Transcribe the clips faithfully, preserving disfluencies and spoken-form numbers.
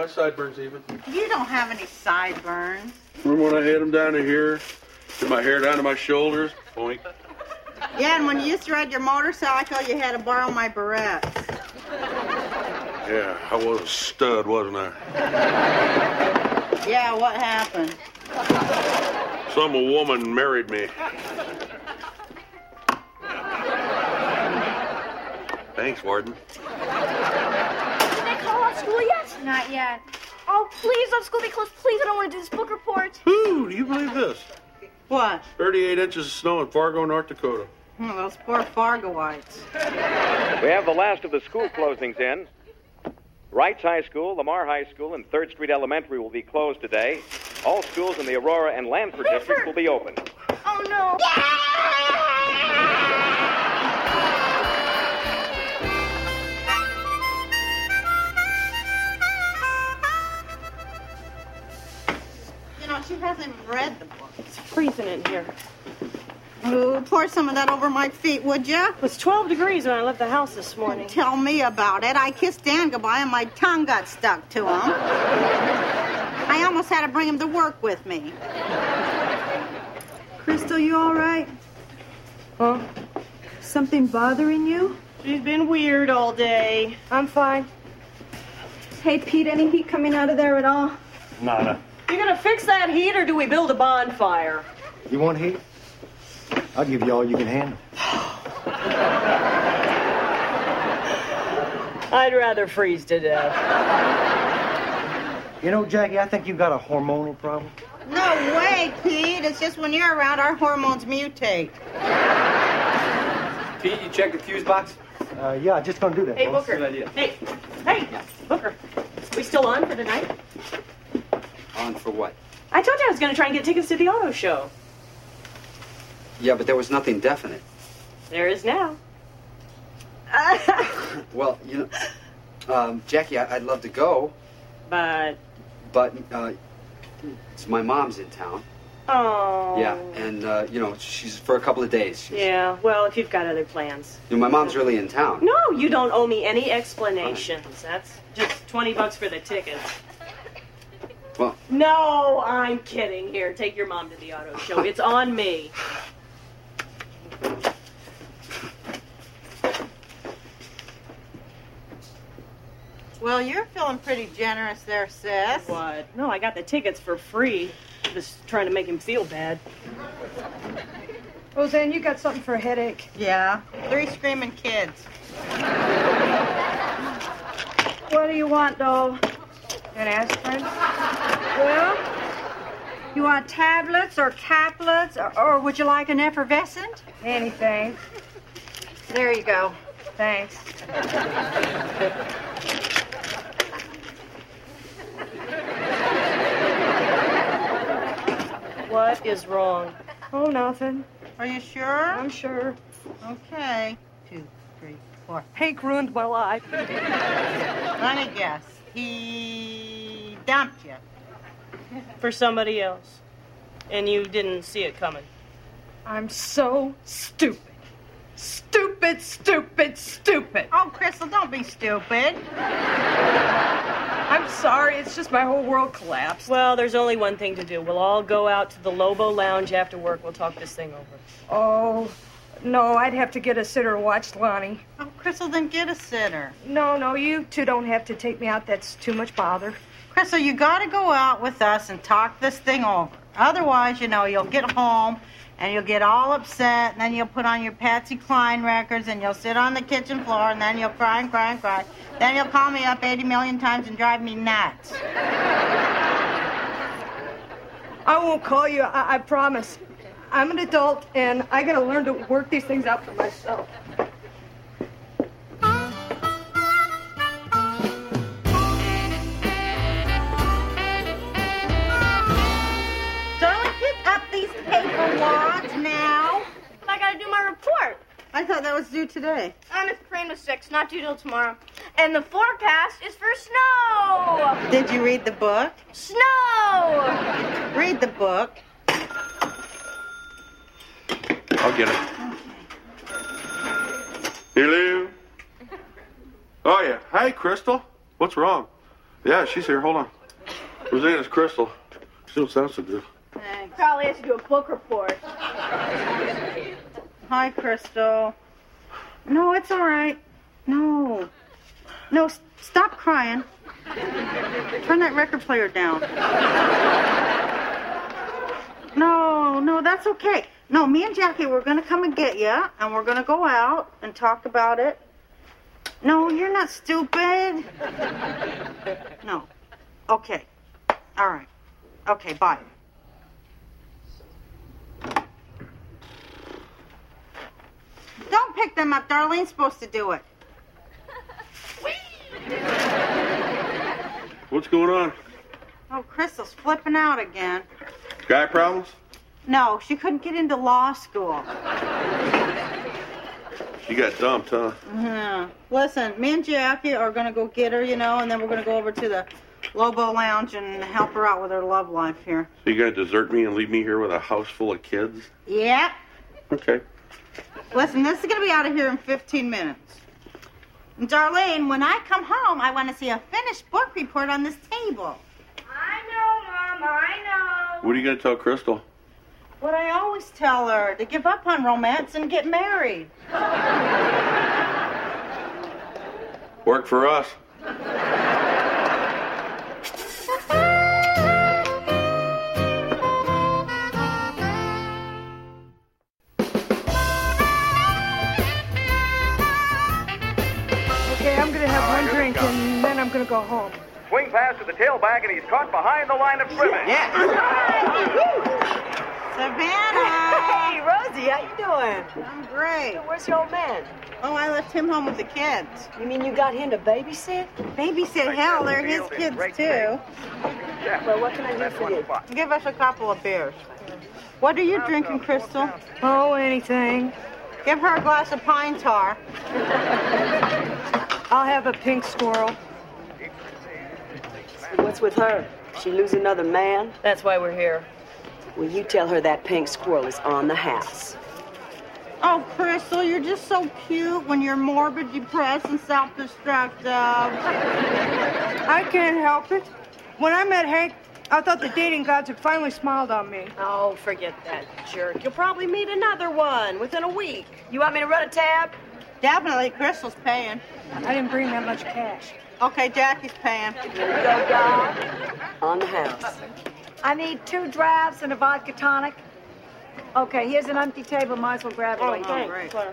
my sideburns even. You don't have any sideburns. Remember when I had them down to here? Did my hair down to my shoulders? Boink. Yeah, and when you used to ride your motorcycle, you had to borrow my barrettes. Yeah, I was a stud, wasn't I? Yeah, what happened? Some woman married me. Thanks, Warden. Did they call off school yet? Not yet. Oh, please, let school be closed. Please, I don't want to do this book report. Ooh, do you believe this? What? thirty-eight inches of snow in Fargo, North Dakota. Oh, those poor Fargoites. We have the last of the school closings in. Wrights High School, Lamar High School, and third Street Elementary will be closed today. All schools in the Aurora and Lanford districts will be open. Oh, no. You know, she hasn't even read the book. It's freezing in here. Ooh, pour some of that over my feet, would you? It was twelve degrees when I left the house this morning. Tell me about it. I kissed Dan goodbye and my tongue got stuck to him. I almost had to bring him to work with me. Crystal, you all right? Huh? Something bothering you? She's been weird all day. I'm fine. Hey, Pete, any heat coming out of there at all? Nada. You gonna fix that heat or do we build a bonfire? You want heat? I'll give you all you can handle. I'd rather freeze to death. You know, Jackie, I think you got a hormonal problem. No way, Pete. It's just when you're around, our hormones mutate. Pete, you checked the fuse box? Uh, yeah, just gonna do that. Hey, boss. Booker. Good idea. Hey, hey, Booker. We still on for tonight? On for what? I told you I was gonna try and get tickets to the auto show. Yeah, but there was nothing definite. There is now. Well, you know, um, Jackie, I- I'd love to go, But, but uh, it's my mom's in town. oh. Yeah, and, uh, you know, she's for a couple of days. She's, Yeah, well, if you've got other plans. You know, my mom's really in town. No, you don't owe me any explanations. That's just twenty bucks for the tickets. Well, No, I'm kidding. Here, take your mom to the auto show. It's on me. Well, you're feeling pretty generous there, sis. What? No, I got the tickets for free. Just trying to make him feel bad. Roseanne, you got something for a headache. Yeah, three screaming kids. What do you want, doll? An aspirin? Well, you want tablets or caplets, or, or would you like an effervescent? Anything. There you go. Thanks. What is wrong? Oh, nothing. Are you sure? I'm sure. Okay. Two, three, four. Hank ruined my life. Let me guess. He dumped you. For somebody else. And you didn't see it coming. I'm so stupid. Stupid, stupid, stupid. Oh, Crystal, don't be stupid. I'm sorry, it's just my whole world collapsed. Well, there's only one thing to do. We'll all go out to the Lobo Lounge after work. We'll talk this thing over. Oh, no, I'd have to get a sitter to watch Lonnie. Oh, Crystal, then get a sitter. No, no, you two don't have to take me out. That's too much bother. Crystal, you got to go out with us and talk this thing over. Otherwise, you know, you'll get home and you'll get all upset, and then you'll put on your Patsy Cline records, and you'll sit on the kitchen floor, and then you'll cry and cry and cry. Then you'll call me up eighty million times and drive me nuts. I won't call you, I, I promise. I'm an adult, and I gotta learn to work these things out for myself. Darling, pick up these paper wads now. I gotta do my report. I thought that was due today. I'm at Crane with six, not due till tomorrow. And the forecast is for snow. Did you read the book? Snow. Read the book. I'll get it. Hello? Oh, yeah. Hi, Crystal. What's wrong? Yeah, she's here. Hold on. Roseanne, it's Crystal. She don't sound so good. Thanks. Probably has to do a book report. Hi, Crystal. No, it's all right. No. No, s- stop crying. Turn that record player down. No, no, that's okay. No, me and Jackie, we're going to come and get you, and we're going to go out and talk about it. No, you're not stupid. No. Okay. All right. Okay, bye. Don't pick them up. Darlene's supposed to do it. What's going on? Oh, Crystal's flipping out again. Guy problems? No, she couldn't get into law school. She got dumped, huh? Yeah. Listen, me and Jackie are going to go get her, you know, and then we're going to go over to the Lobo Lounge and help her out with her love life here. So you gonna desert me and leave me here with a house full of kids? Yep. Okay. Listen, this is going to be out of here in fifteen minutes. And Darlene, when I come home, I want to see a finished book report on this table. I know, Mom, I know. What are you gonna tell Crystal? What I always tell her, to give up on romance and get married. Work for us. Okay, I'm gonna have one drink and then I'm gonna go home. Swing pass to the tailback, and he's caught behind the line of scrimmage. Savannah! Hey, Rosie, how you doing? I'm great. Where's your old man? Oh, I left him home with the kids. You mean you got him to babysit? Babysit, hell, they're his kids too. Well, what can I do for you? Give us a couple of beers. What are you drinking, Crystal? Oh, anything. Give her a glass of pine tar. I'll have a pink squirrel. What's with her? She lose another man? That's why we're here. Will you tell her that pink squirrel is on the house? Oh, Crystal, you're just so cute when you're morbid, depressed, and self-destructive. I can't help it. When I met Hank, I thought the dating gods had finally smiled on me. Oh, forget that jerk. You'll probably meet another one within a week. You want me to run a tab? Definitely, Crystal's paying. I didn't bring that much cash. Okay, Jackie's paying. Here you go, Doc. On the house. I need two drafts and a vodka tonic. Okay, here's an empty table. Might as well grab it. Oh, while you're great. there.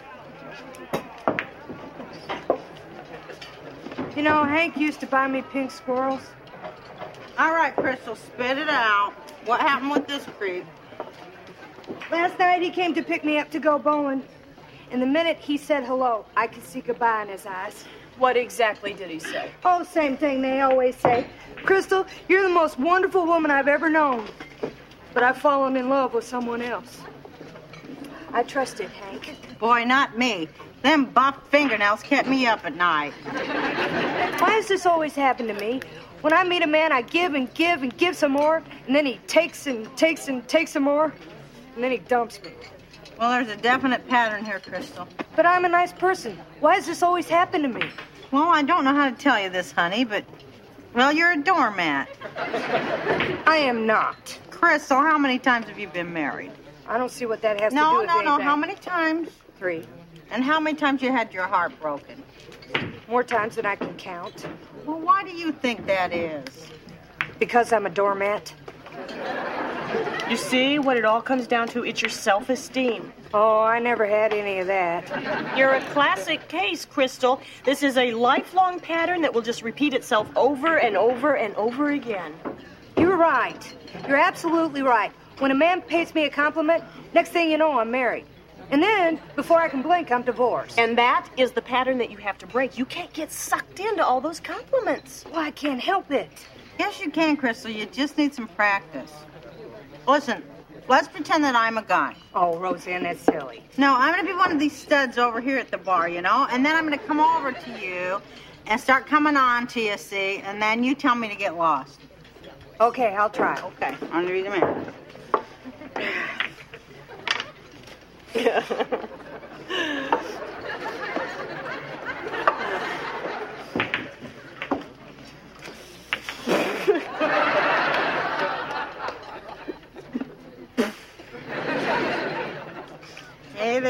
You know, Hank used to buy me pink squirrels. All right, Crystal, spit it out. What happened with this creep? Last night he came to pick me up to go bowling. And the minute he said hello, I could see goodbye in his eyes. What exactly did he say? Oh, same thing they always say. Crystal, you're the most wonderful woman I've ever known. But I've fallen in love with someone else. I trusted Hank. Boy, not me. Them buff fingernails kept me up at night. Why does this always happen to me? When I meet a man, I give and give and give some more, and then he takes and takes and takes some more, and then he dumps me. Well, there's a definite pattern here, Crystal. But I'm a nice person. Why does this always happen to me? Well, I don't know how to tell you this, honey, but, well, you're a doormat. I am not. Crystal, how many times have you been married? I don't see what that has no, to do with no, anything. No, no, how many times? Three. And how many times you had your heart broken? More times than I can count. Well, why do you think that is? Because I'm a doormat. You see what it all comes down to? It's your self-esteem. Oh, I never had any of that. You're a classic case, Crystal. This is a lifelong pattern that will just repeat itself over and over and over again. You're right. You're absolutely right. When a man pays me a compliment, next thing you know, I'm married. And then, before I can blink, I'm divorced. And that is the pattern that you have to break. You can't get sucked into all those compliments. Well, I can't help it. Yes, you can, Crystal. You just need some practice. Listen, let's pretend that I'm a guy. Oh, Roseanne, that's silly. No, I'm going to be one of these studs over here at the bar, you know? And then I'm going to come over to you and start coming on to you, see? And then you tell me to get lost. Okay, I'll try. Okay, I'm going to be the man.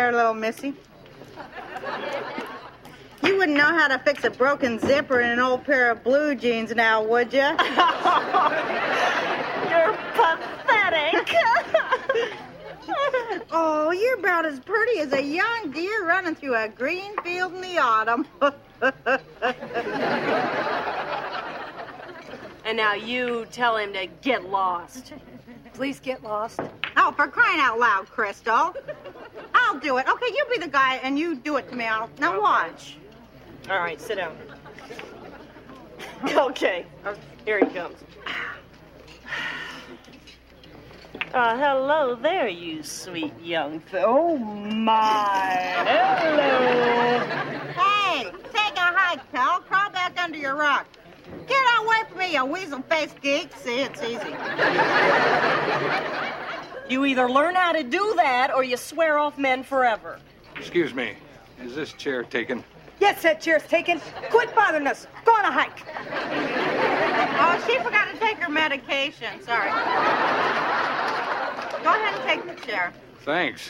there, little missy. You wouldn't know how to fix a broken zipper in an old pair of blue jeans now, would you? You're pathetic. Oh, you're about as pretty as a young deer running through a green field in the autumn. And now you tell him to get lost. Please get lost. Oh, for crying out loud, Crystal. I'll do it. Okay, you be the guy and you do it to me. I'll, now watch. All right, sit down. Okay, here he comes. Uh, hello there, you sweet young thing. Oh, my. Hello. Hey, take a hike, pal. Crawl back under your rock. Get away from me, you weasel-faced geek. See, it's easy. You either learn how to do that or you swear off men forever. Excuse me, is this chair taken? Yes, that chair's taken. Quit bothering us. Go on a hike. Oh, she forgot to take her medication. Sorry. Go ahead and take the chair. Thanks.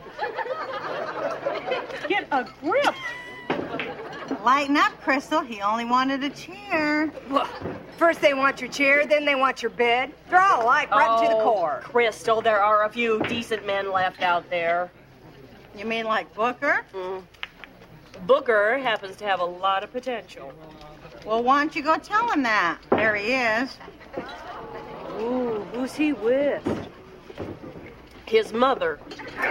Get a grip. Lighten up, Crystal. He only wanted a chair. Look, first they want your chair, then they want your bed. They're all alike, right oh, to the core. Crystal, there are a few decent men left out there. You mean like Booker? Mm. Booker happens to have a lot of potential. Well, why don't you go tell him that? There he is. Ooh, who's he with? His mother.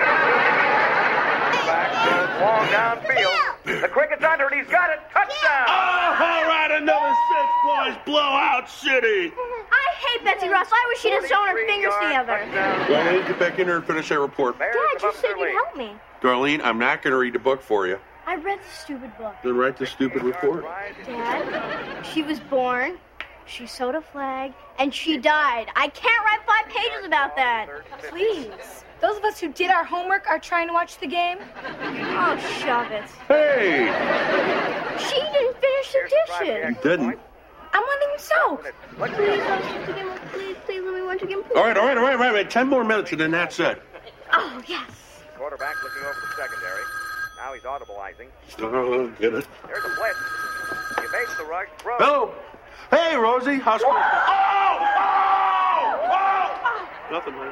Back to long downfield. The cricket's under it. He's got it. Touchdown. Oh, all right, another six, boys. Blowout City. I hate Betsy Ross. I wish she'd have shown her fingers together. Darlene, get back in here and finish that report. Dad, you said you'd help me. Darlene, I'm not going to read the book for you. I read the stupid book. Then write the stupid report. Dad, she was born, she sewed a flag, and she died. I can't write five pages about that. Please. Those of us who did our homework are trying to watch the game. Oh, shove it. Hey! She didn't finish the dishes. You didn't. I'm letting him soak. Please, let's watch again. Please, please, let me watch again. Please. All right, all right, all right, all right, all right. Ten more minutes and then that's it. Oh, yes. Quarterback looking over the secondary. Now he's audibleizing. Oh, get it. There's a blitz. He evades the rush. Throws. Hello. Hey, Rosie. How's school? Oh! Oh! Oh! Nothing, man.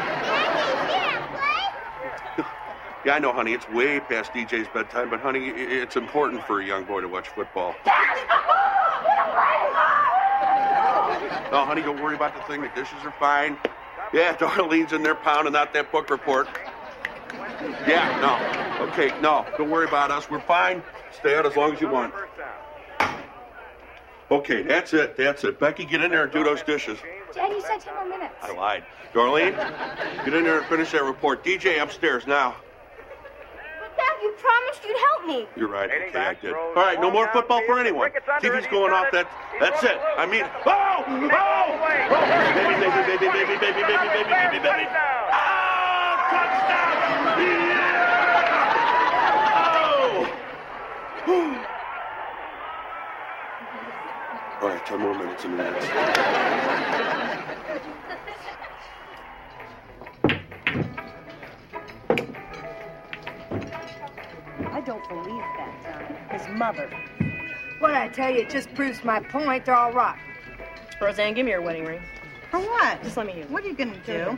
Yeah, I know, honey. It's way past D J's bedtime, but, honey, it's important for a young boy to watch football. Oh, honey, don't worry about the thing. The dishes are fine. Yeah, Darlene's in there pounding out that book report. Yeah, no. Okay, no. Don't worry about us. We're fine. Stay out as long as you want. Okay, that's it. That's it. Becky, get in there and do those dishes. Dad, you said ten more minutes. I lied. Darlene, get in there and finish that report. D J upstairs now. But Dad, you promised you'd help me. You're right. Okay, I did. All right, no more football for anyone. T V's going off. That, that's it. I mean, oh! Oh! Oh! Baby, baby, baby, baby, baby, baby, baby, baby, baby. Oh! Touchdown! Yeah! Oh! All right, ten more minutes and minutes. I don't believe that, uh, his mother. What I tell you, it just proves my point. They're all right. Roseanne, give me your wedding ring. For what? Just let me use it. What are you going to do?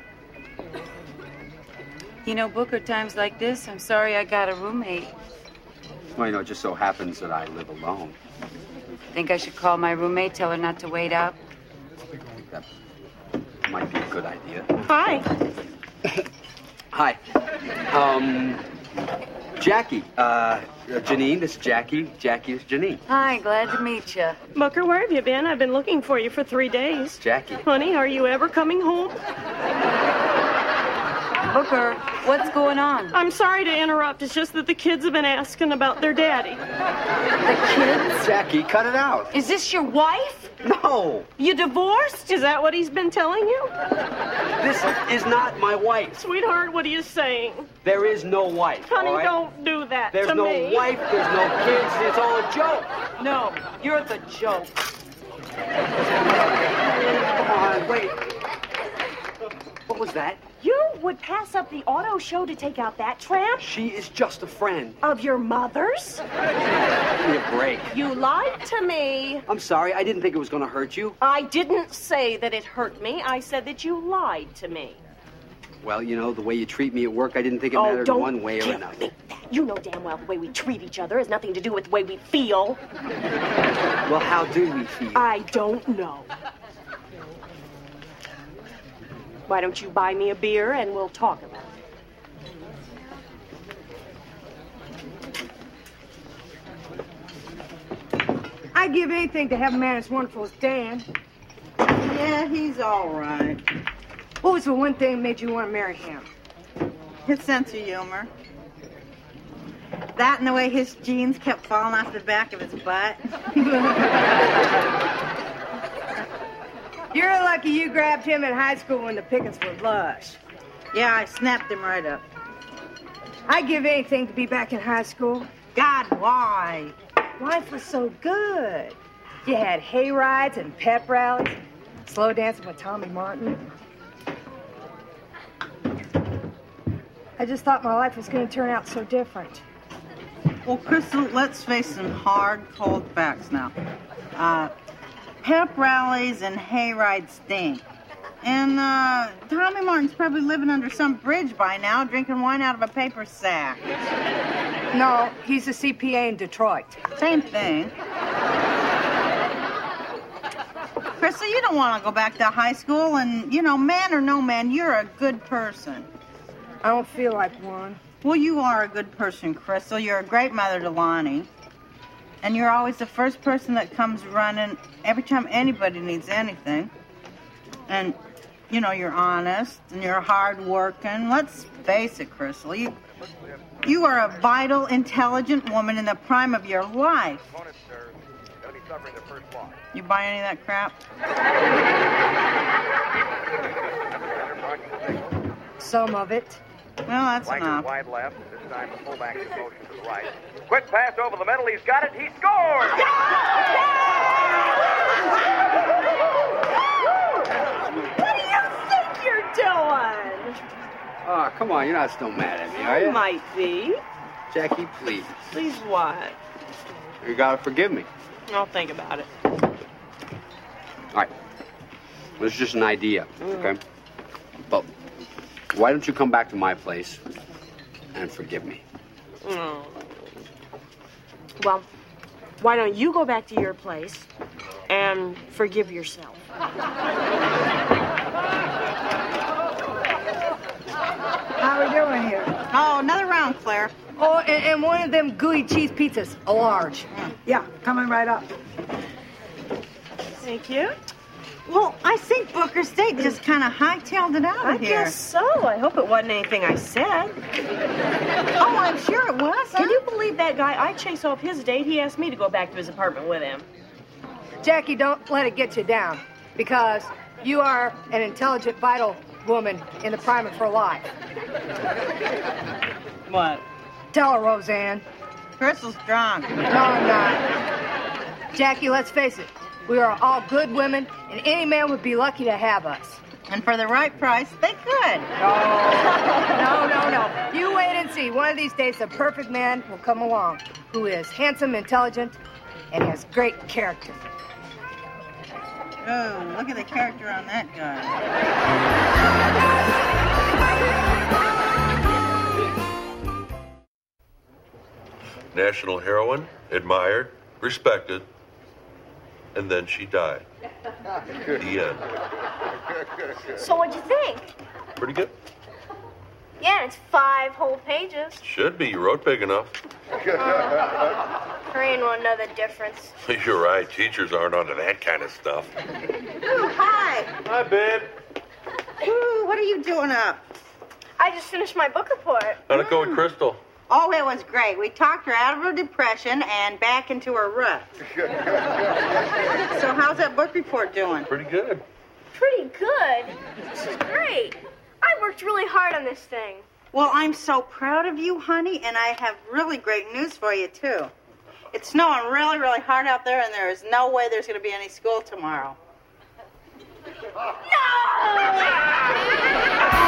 You know, Booker, times like this, I'm sorry I got a roommate. Well, you know, it just so happens that I live alone. Think I should call my roommate, tell her not to wait up? That might be a good idea. Hi. Hi. Um, Jackie. Uh, Janine, this is Jackie. Jackie is Janine. Hi, glad to meet you. Booker, where have you been? I've been looking for you for three days. Jackie. Honey, are you ever coming home? Booker, what's going on? I'm sorry to interrupt. It's just that the kids have been asking about their daddy. The kids? Jackie, cut it out. Is this your wife? No. You divorced? Is that what he's been telling you? This is not my wife. Sweetheart, what are you saying? There is no wife. Honey, all right? don't do that There's to no me. wife, there's no kids, it's all a joke. No, you're the joke. Come on, wait. What was that? You would pass up the auto show to take out that tramp? She is just a friend. Of your mother's? Give me a break. You lied to me. I'm sorry. I didn't think it was going to hurt you. I didn't say that it hurt me. I said that you lied to me. Well, you know, the way you treat me at work, I didn't think it oh, mattered don't one way or give another. Me that. You know damn well the way we treat each other has nothing to do with the way we feel. Well, how do we feel? I don't know. Why don't you buy me a beer and we'll talk about it. I'd give anything to have a man as wonderful as Dan. Yeah, he's all right. What was the one thing that made you want to marry him? His sense of humor. That and the way his jeans kept falling off the back of his butt. You're lucky you grabbed him in high school when the pickings were lush. Yeah, I snapped him right up. I'd give anything to be back in high school. God, why? Life was so good. You had hay rides and pep rallies, slow dancing with Tommy Martin. I just thought my life was going to turn out so different. Well, Crystal, let's face some hard, cold facts now. Uh, pep rallies and hay rides stink. And uh, Tommy Martin's probably living under some bridge by now, drinking wine out of a paper sack. No, he's a C P A in Detroit. Same thing. Crystal, you don't want to go back to high school, and, you know, man or no man, you're a good person. I don't feel like one. Well, you are a good person, Crystal. You're a great mother to Lonnie. And you're always the first person that comes running every time anybody needs anything. And, you know, you're honest and you're hard-working. Let's face it, Crystal. You, you are a vital, intelligent woman in the prime of your life. You buy any of that crap? Some of it. Well, that's Flanker enough. wide left. This time the fullback in motion to the right. Quick pass over the middle. He's got it. He scores! What do you think you're doing? Oh, come on. You're not still mad at me, are you? I might be. Jackie, please. Please what? You gotta forgive me. I'll think about it. All right. This is just an idea, Mm. okay? But why don't you come back to my place and forgive me? Mm. Well, why don't you go back to your place and forgive yourself? How are we doing here? Oh, another round, Claire. Oh, and, and one of them gooey cheese pizzas, a large. Yeah, coming right up. Thank you. Well, I think Booker State just kind of hightailed it out of I here. guess so. I hope it wasn't anything I said. Oh, I'm sure it was. Huh? Can you believe that guy? I chased off his date. He asked me to go back to his apartment with him. Jackie, don't let it get you down, because you are an intelligent, vital woman in the prime of her life. What? Tell her, Roseanne. Crystal's drunk. No, I'm not. Jackie, let's face it. We are all good women, and any man would be lucky to have us. And for the right price, they could. No, no, no, no. You wait and see. One of these days, the perfect man will come along who is handsome, intelligent, and has great character. Oh, look at the character on that guy. National heroine, admired, respected, and then she died. The end. So what'd you think? Pretty good. Yeah, it's five whole pages. Should be. You wrote big enough. Korean won't know the difference. You're right. Teachers aren't onto that kind of stuff. Ooh, hi. Hi, babe. Ooh, what are you doing up? I just finished my book report. How'd it go with Crystal? Oh, it was great. We talked her out of her depression and back into her rut. So how's that book report doing? Pretty good. Pretty good. This is great. I worked really hard on this thing. Well, I'm so proud of you, honey, and I have really great news for you, too. It's snowing really, really hard out there, and there is no way there's going to be any school tomorrow. No!